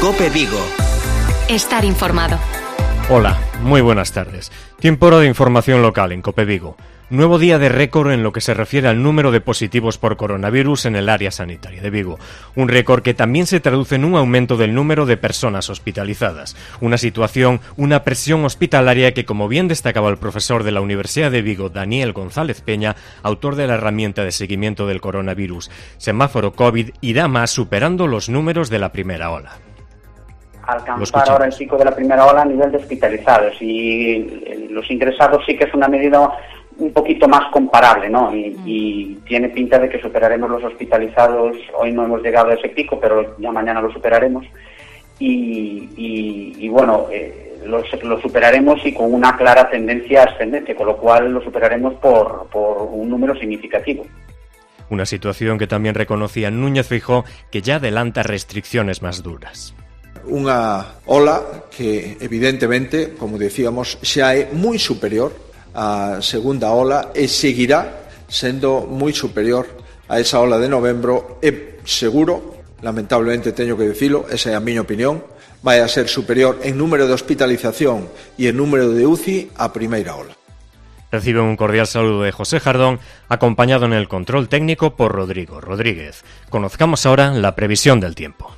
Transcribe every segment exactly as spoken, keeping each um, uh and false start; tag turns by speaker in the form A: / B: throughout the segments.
A: COPE Vigo.
B: Estar informado.
C: Hola, muy buenas tardes. Tiempo hora de información local en COPE Vigo. Nuevo día de récord en lo que se refiere al número de positivos por coronavirus en el área sanitaria de Vigo. Un récord que también se traduce en un aumento del número de personas hospitalizadas. Una situación, una presión hospitalaria que, como bien destacaba el profesor de la Universidad de Vigo, Daniel González Peña, autor de la herramienta de seguimiento del coronavirus, Semáforo COVID, irá más superando los números de la primera ola.
D: Alcanzar ahora el pico de la primera ola a nivel de hospitalizados, y los ingresados sí que es una medida un poquito más comparable, ¿no? Y, y tiene pinta de que superaremos los hospitalizados. Hoy no hemos llegado a ese pico, pero ya mañana lo superaremos. Y, y, y bueno, eh, lo, lo superaremos y con una clara tendencia ascendente, con lo cual lo superaremos por, por un número significativo.
C: Una situación que también reconocía Núñez Feijóo, que ya adelanta restricciones más duras.
E: Unha ola que, evidentemente, como decíamos, xa é moi superior á segunda ola e seguirá sendo moi superior a esa ola de novembro e seguro, lamentablemente teño que dicilo, esa é a miña opinión, vai a ser superior en número de hospitalización e en número de U C I á primeira ola.
C: Recibe un cordial saludo de José Jardón, acompañado en el control técnico por Rodrigo Rodríguez. Conozcamos ahora la previsión del tiempo.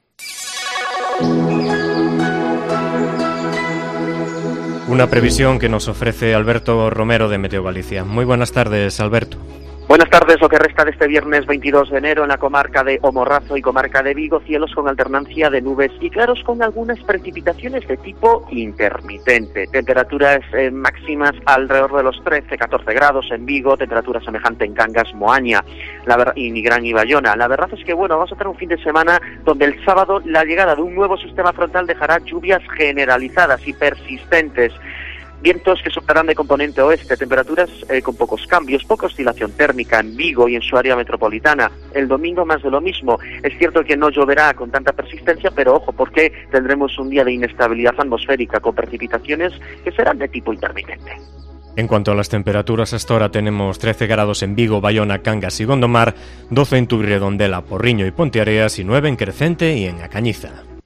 C: Una previsión que nos ofrece Alberto Romero de Meteo Galicia. Muy buenas tardes, Alberto.
F: Buenas tardes. Lo que resta de este viernes veintidós de enero en la comarca de O Morrazo y comarca de Vigo, cielos con alternancia de nubes y claros con algunas precipitaciones de tipo intermitente. Temperaturas eh, máximas alrededor de los trece a catorce grados en Vigo, temperatura semejante en Cangas, Moaña la ver- y Nigrán y Bayona. La verdad es que bueno, vamos a tener un fin de semana donde el sábado la llegada de un nuevo sistema frontal dejará lluvias generalizadas y persistentes. Vientos que soplarán de componente oeste, temperaturas eh, con pocos cambios, poca oscilación térmica en Vigo y en su área metropolitana. El domingo más de lo mismo. Es cierto que no lloverá con tanta persistencia, pero ojo, porque tendremos un día de inestabilidad atmosférica con precipitaciones que serán de tipo intermitente.
C: En cuanto a las temperaturas, hasta ahora tenemos trece grados en Vigo, Bayona, Cangas y Gondomar, doce en Turredondela, Porriño y Ponteareas y nueve en Crecente y en A Cañiza.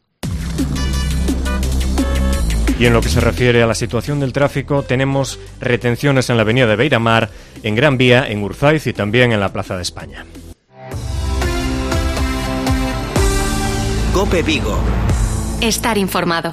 C: Y en lo que se refiere a la situación del tráfico, tenemos retenciones en la avenida de Beiramar, en Gran Vía, en Urzaiz y también en la Plaza de España.
A: COPE Vigo.
B: Estar informado.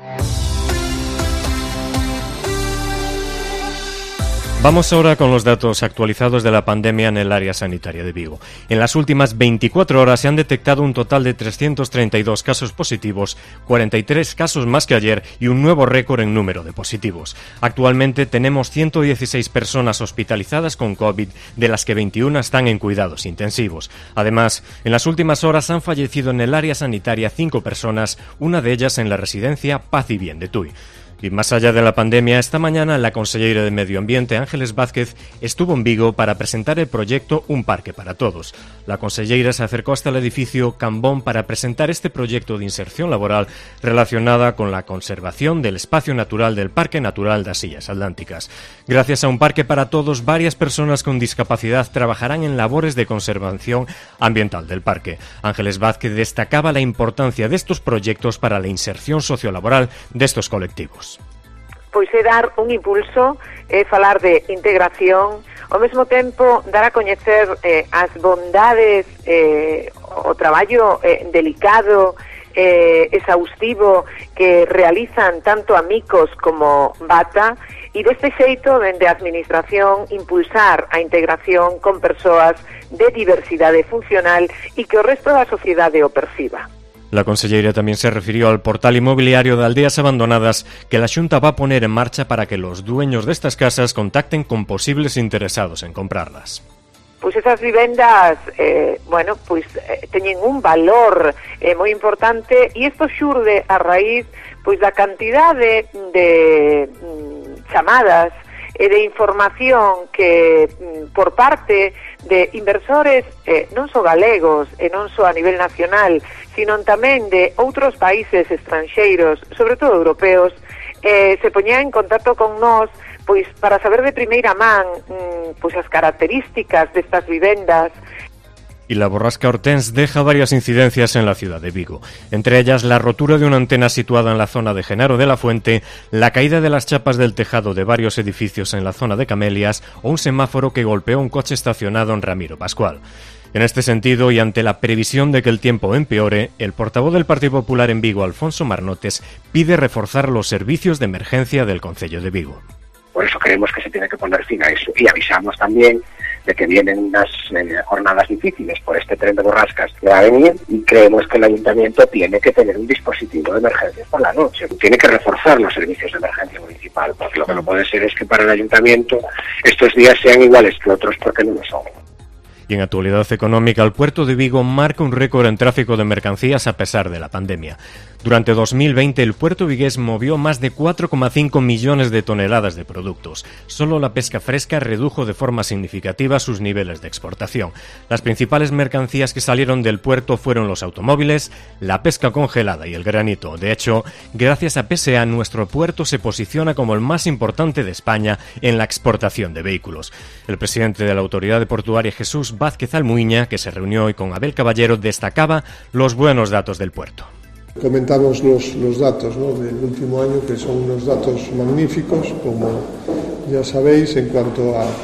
C: Vamos ahora con los datos actualizados de la pandemia en el área sanitaria de Vigo. En las últimas veinticuatro horas se han detectado un total de trescientos treinta y dos casos positivos, cuarenta y tres casos más que ayer y un nuevo récord en número de positivos. Actualmente tenemos ciento dieciséis personas hospitalizadas con COVID, de las que veintiuna están en cuidados intensivos. Además, en las últimas horas han fallecido en el área sanitaria cinco personas, una de ellas en la residencia Paz y Bien de Tui. Y más allá de la pandemia, esta mañana la conselleira de Medio Ambiente, Ángeles Vázquez, estuvo en Vigo para presentar el proyecto Un Parque para Todos. La conselleira se acercó hasta el edificio Cambón para presentar este proyecto de inserción laboral relacionada con la conservación del espacio natural del Parque Natural das Illas Atlánticas. Gracias a Un Parque para Todos, varias personas con discapacidad trabajarán en labores de conservación ambiental del parque. Ángeles Vázquez destacaba la importancia de estos proyectos para la inserción sociolaboral de estos colectivos.
G: Pois é dar un impulso, é falar de integración, ao mesmo tempo dar a coñecer eh, as bondades, eh, o traballo eh, delicado, eh, exhaustivo que realizan tanto Amicos como Bata, e deste xeito, dende a Administración, impulsar a integración con persoas de diversidade funcional e que o resto da sociedade o perciba.
C: La conselleira también se refirió al portal inmobiliario de aldeas abandonadas que la Xunta va a poner en marcha para que los dueños de estas casas contacten con posibles interesados en comprarlas.
G: Pois esas vivendas, eh, bueno, pois eh, teñen un valor eh, moi importante e isto xurde a raíz pois da cantidade de mm, chamadas e de información que mm, por parte de inversores eh, non só galegos e non só a nivel nacional, sino tamén de outros países estranxeiros, sobre todo europeos, eh, se poñían en contacto con nós pois para saber de primeira man mm, pois as características destas vivendas.
C: Y la borrasca Hortense deja varias incidencias en la ciudad de Vigo, entre ellas la rotura de una antena situada en la zona de Genaro de la Fuente, la caída de las chapas del tejado de varios edificios en la zona de Camelias o un semáforo que golpeó un coche estacionado en Ramiro Pascual. En este sentido, y ante la previsión de que el tiempo empeore, el portavoz del Partido Popular en Vigo, Alfonso Marnotes, pide reforzar los servicios de emergencia del concello de Vigo.
A: Por eso creemos que se tiene que poner fin a eso y avisamos también de que vienen unas eh, jornadas difíciles por este tren de borrascas que va a venir y creemos que el ayuntamiento tiene que tener un dispositivo de emergencias por la noche. Tiene que reforzar los servicios de emergencia municipal, porque lo que no puede ser es que para el ayuntamiento estos días sean iguales que otros, porque no lo son.
C: Y en actualidad económica, el puerto de Vigo marca un récord en tráfico de mercancías a pesar de la pandemia. Durante dos mil veinte, el puerto vigués movió más de cuatro coma cinco millones de toneladas de productos. Solo la pesca fresca redujo de forma significativa sus niveles de exportación. Las principales mercancías que salieron del puerto fueron los automóviles, la pesca congelada y el granito. De hecho, gracias a P S A, nuestro puerto se posiciona como el más importante de España en la exportación de vehículos. El presidente de la Autoridad Portuaria, Jesús Vázquez Almuiña, que se reunió hoy con Abel Caballero, destacaba los buenos datos del puerto.
H: Comentamos los, los datos, ¿no?, del último año, que son unos datos magníficos, como ya sabéis, en cuanto a,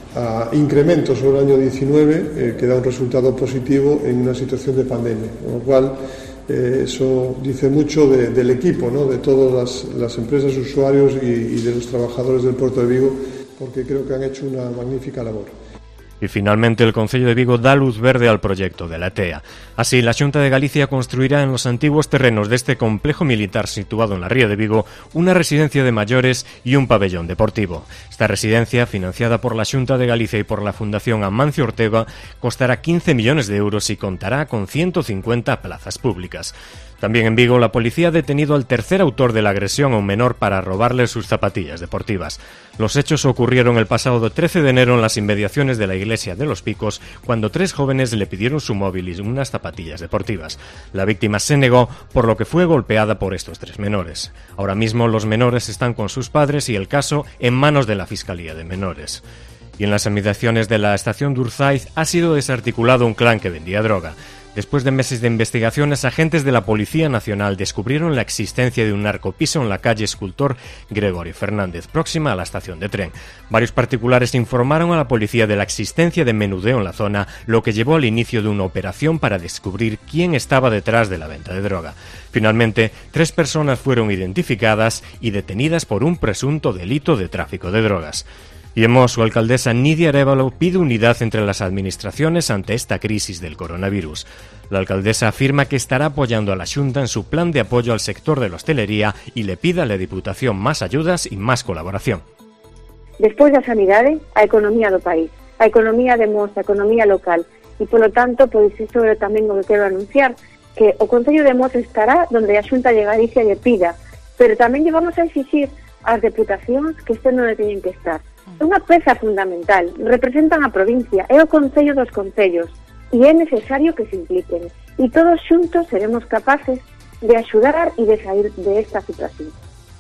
H: a incrementos sobre el año diecinueve, eh, que da un resultado positivo en una situación de pandemia, con lo cual eh, eso dice mucho de, del equipo, ¿no?, de todas las, las empresas, usuarios y, y de los trabajadores del puerto de Vigo, porque creo que han hecho una magnífica labor.
C: Y finalmente el Concello de Vigo da luz verde al proyecto de la TEA. Así, la Xunta de Galicia construirá en los antiguos terrenos de este complejo militar situado en la ría de Vigo una residencia de mayores y un pabellón deportivo. Esta residencia, financiada por la Xunta de Galicia y por la Fundación Amancio Ortega, costará quince millones de euros y contará con ciento cincuenta plazas públicas. También en Vigo, la policía ha detenido al tercer autor de la agresión a un menor para robarle sus zapatillas deportivas. Los hechos ocurrieron el pasado trece de enero en las inmediaciones de la iglesia de Los Picos, cuando tres jóvenes le pidieron su móvil y unas zapatillas deportivas. La víctima se negó, por lo que fue golpeada por estos tres menores. Ahora mismo los menores están con sus padres y el caso en manos de la Fiscalía de Menores. Y en las inmediaciones de la estación de Urzaiz ha sido desarticulado un clan que vendía droga. Después de meses de investigaciones, agentes de la Policía Nacional descubrieron la existencia de un narcopiso en la calle Escultor Gregorio Fernández, próxima a la estación de tren. Varios particulares informaron a la policía de la existencia de menudeo en la zona, lo que llevó al inicio de una operación para descubrir quién estaba detrás de la venta de droga. Finalmente, tres personas fueron identificadas y detenidas por un presunto delito de tráfico de drogas. Y en Mos, su alcaldesa Nidia Arévalo pide unidad entre las administraciones ante esta crisis del coronavirus. La alcaldesa afirma que estará apoyando a la Xunta en su plan de apoyo al sector de la hostelería y le pide a la Diputación máis ayudas e máis colaboración.
I: Despois da sanidade, a economía do país, a economía de Mos, a economía local, e polo tanto, pois iso é tamén o que quero anunciar, que o Concello de Mos estará donde a Xunta de Galicia lle pida, pero tamén lle vamos a exixir ás deputacións que este non teñen que estar. É unha peza fundamental, representan a provincia, é o Concello dos Concellos, e é necesario que se impliquen. E todos xuntos seremos capaces de axudar e de sair de esta situación.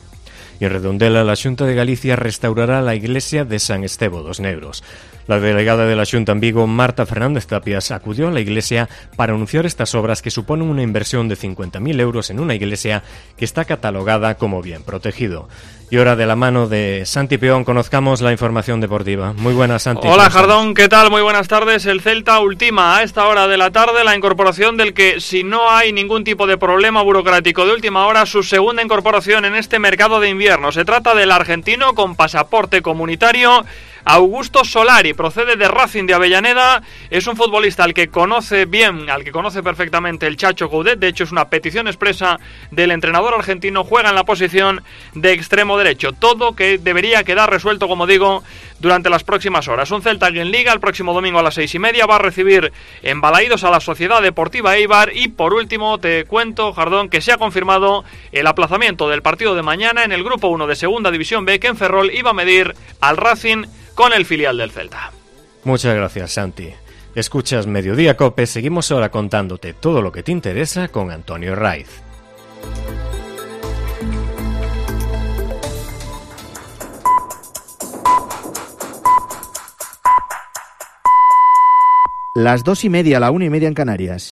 C: Y en Redondela, la Xunta de Galicia restaurará la iglesia de San Estevo dos Negros. La delegada de la Xunta en Vigo, Marta Fernández Tapias, acudió a la iglesia para anunciar estas obras que suponen una inversión de cincuenta mil euros en una iglesia que está catalogada como bien protegido. Y ahora, de la mano de Santi Peón, conozcamos la información deportiva. Muy buenas, Santi.
J: Hola, Jardón, ¿qué tal? Muy buenas tardes. El Celta ultima a esta hora de la tarde la incorporación del que, si no hay ningún tipo de problema burocrático de última hora, su segunda incorporación en este mercado de invierno. Se trata del argentino con pasaporte comunitario, Augusto Solari, procede de Racing de Avellaneda, es un futbolista al que conoce bien, al que conoce perfectamente el Chacho Coudet, de hecho es una petición expresa del entrenador argentino, juega en la posición de extremo derecho, todo que debería quedar resuelto, como digo, durante las próximas horas. Un Celta que en Liga el próximo domingo a las seis y media va a recibir en Balaídos a la Sociedad Deportiva Eibar, y por último te cuento, Jardón, que se ha confirmado el aplazamiento del partido de mañana en el Grupo uno de Segunda División B, que en Ferrol iba a medir al Racing con el filial del Celta.
C: Muchas gracias, Santi. Escuchas Mediodía Cope, seguimos ahora contándote todo lo que te interesa con Antonio Raiz.
K: las dos y media, la una y media en Canarias.